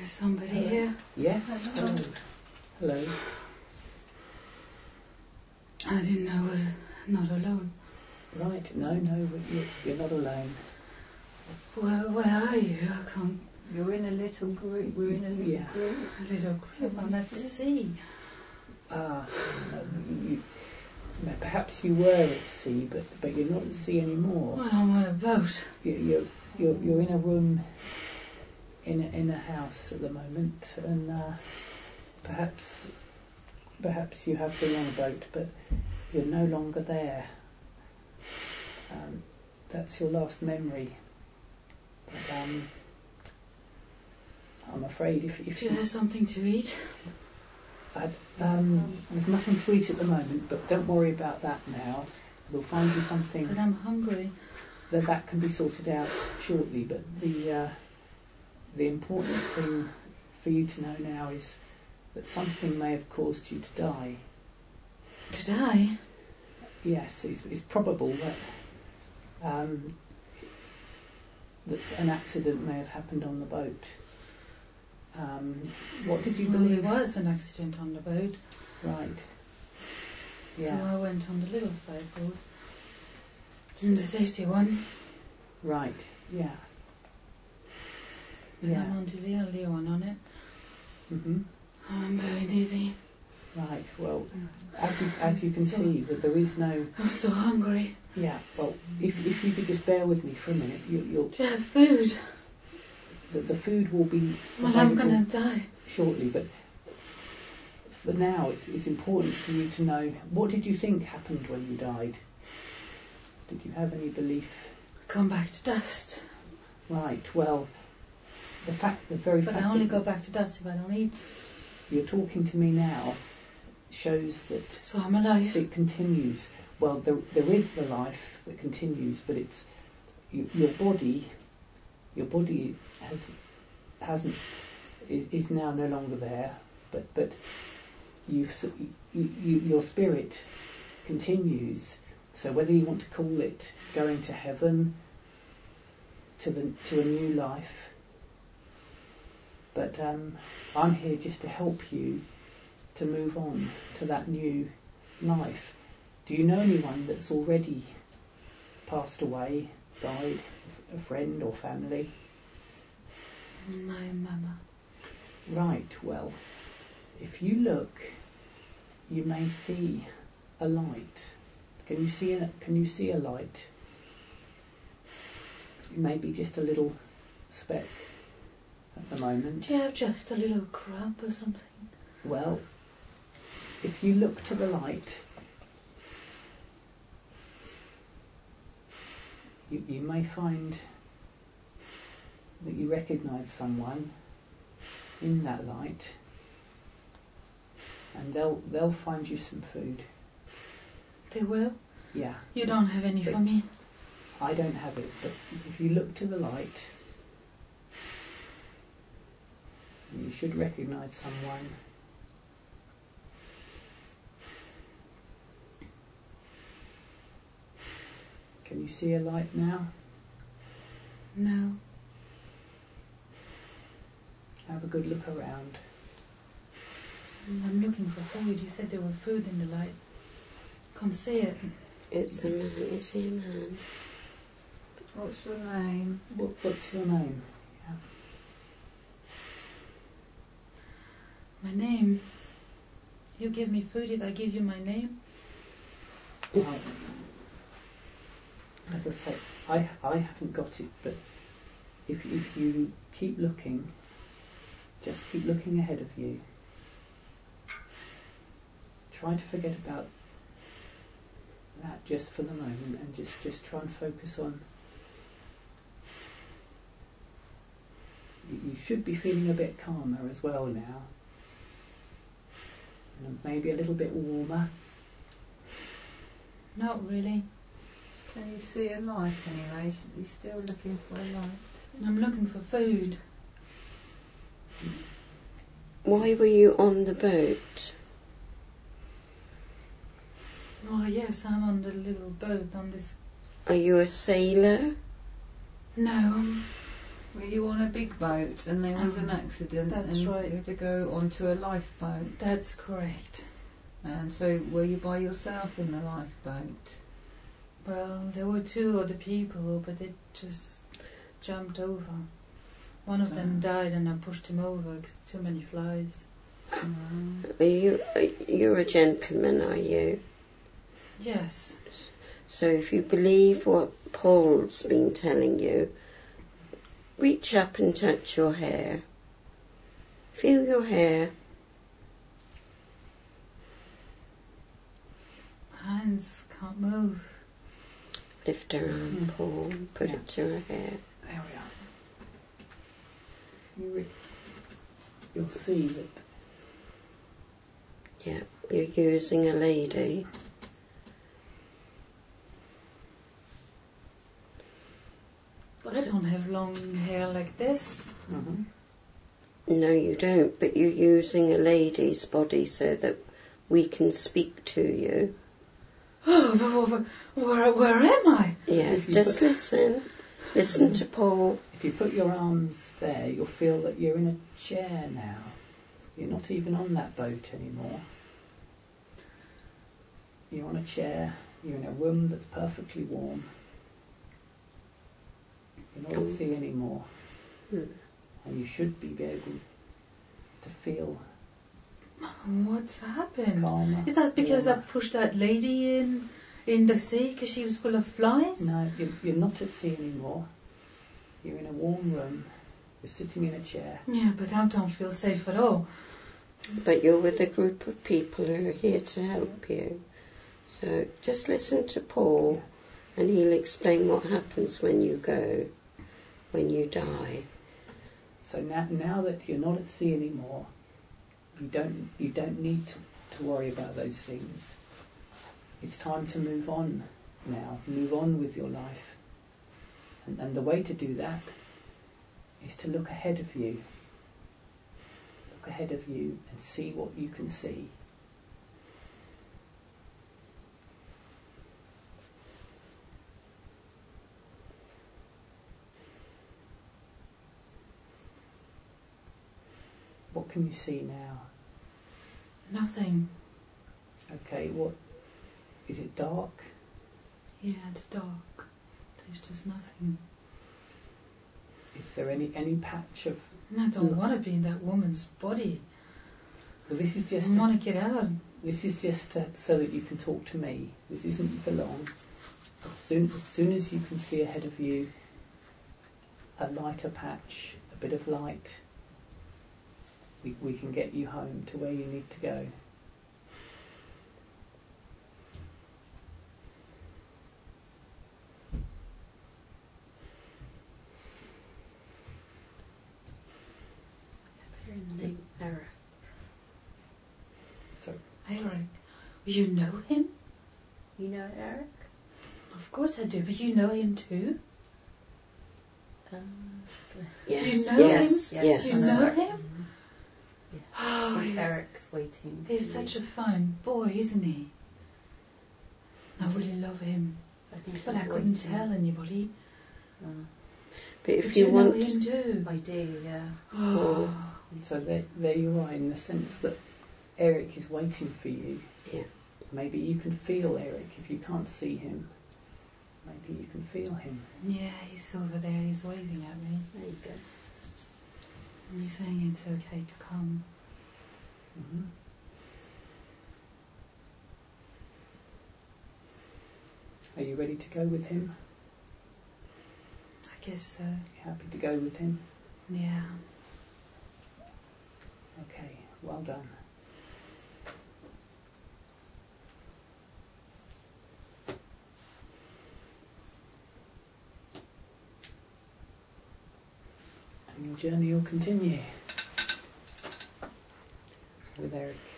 Is somebody here? Yes. Hello. I didn't know I was not alone. Right. No, you're not alone. Where are you? I can't. You're in a little group. We're in a little group. A little group. I'm at sea. Perhaps you were at sea, but you're not at sea anymore. Well, I'm on a boat. You're in a room in a house at the moment, and perhaps you have been on a boat, but you're no longer there. That's your last memory. But, I'm afraid if Do you have something to eat? There's nothing to eat at the moment, but don't worry about that now. We'll find you something. But I'm hungry. That can be sorted out shortly. But the important thing for you to know now is that something may have caused you to die. To die? Yes, it's probable that an accident may have happened on the boat. What did you believe? There was an accident on the boat. Right. Yeah. So I went on the little sideboard. And the safety one. Right. Yeah. And I'm on to the early one on it. Mhm. I'm very dizzy. Right. Well, as you can see, that there is no. I'm so hungry. Yeah. Well, if you could just bear with me for a minute, you'll. Do you have food? The food will be. Well, I'm gonna die shortly, but for now, it's important for you to know. What did you think happened when you died? Did you have any belief? Come back to dust. Right. Well, the very fact. But I only go back to dust if I don't eat. You're talking to me now shows that. So I'm alive. It continues. Well, there is the life that continues, but it's your body. Your body is now no longer there, but your spirit continues. So whether you want to call it going to heaven, to a new life, but I'm here just to help you to move on to that new life. Do you know anyone that's already passed away, died, a friend or family? My mama. Right, well, if you look, you may see a light. Can you see a light? It may be just a little speck at the moment. Do you have just a little crab or something? Well, if you look to the light, you may find that you recognise someone in that light, and they'll find you some food. They will? Yeah. You don't have any for me? I don't have it, but if you look to the light, you should recognise someone. Can you see a light now? No. Have a good look around. I'm looking for food. You said there were food in the light. Can't see it. It's a man. Is he a man? What's your name? What's your name? Yeah. My name? You give me food if I give you my name? Right. As I say, I haven't got it, but if you keep looking, just keep looking ahead of you. Try to forget about that just for the moment, and just try and focus on. You should be feeling a bit calmer as well now, and maybe a little bit warmer. Not really. Can you see a light anyway? You're still looking for a light? I'm looking for food. Why were you on the boat? Oh yes, I'm on the little boat on this. Are you a sailor? No, Were you on a big boat and there was an accident That's and right. you had to go onto a lifeboat? That's correct. And so were you by yourself in the lifeboat? Well, there were 2 other people, but they just jumped over. One of them died and I pushed him over 'cause too many flies. You're a gentleman, are you? Yes. So if you believe what Paul's been telling you, reach up and touch your hair. Feel your hair. Hands can't move. Lift her arm, Paul. Put it to her hair. There we are. You'll see that Yeah, you're using a lady. I don't have long hair like this. No, you don't, but you're using a lady's body so that we can speak to you. Oh, where am I? Yes, just listen. Listen to Paul. if you put your arms there, you'll feel that you're in a chair now. You're not even on that boat anymore. You're on a chair. You're in a room that's perfectly warm. You're not at sea anymore. And you should be able to feel What's happened? calmer. Is that because I warmer. pushed that lady in the sea because she was full of flies? No, you're not at sea anymore. You're in a warm room. You're sitting in a chair. Yeah, but I don't feel safe at all. But you're with a group of people who are here to help you. So just listen to Paul and he'll explain what happens when you go, when you die. So now that you're not at sea anymore, you don't need to worry about those things. It's time to move on now. Move on with your life. And the way to do that is to look ahead of you. Look ahead of you and see what you can see. What can you see now? Nothing. Okay, what is it? Dark? Yeah, it's dark. There's just nothing. Is there any patch of? I don't want to be in that woman's body. Well, this is I just want to get out. This is just so that you can talk to me. This isn't for long. As soon as you can see ahead of you a lighter patch, a bit of light, we can get you home to where you need to go. Name Eric. So Eric, you know him? You know Eric? Of course I do, but you know him too? Yes, You know yes, him? yes. You know him? Yeah. Oh, Eric's waiting. he's such a fine boy, isn't he? I really love him, I think but I he's couldn't waiting. tell anybody. But if But you you know want, him too. I do, yeah. Oh, so there you are, in the sense that Eric is waiting for you. Yeah. Maybe you can feel Eric if you can't see him. Maybe you can feel him. yeah, he's over there. He's waving at me. There you go. And he's saying it's okay to come. Mm-hmm. Are you ready to go with him? I guess so. You happy to go with him? Yeah. Okay, well done. And your journey will continue with Eric.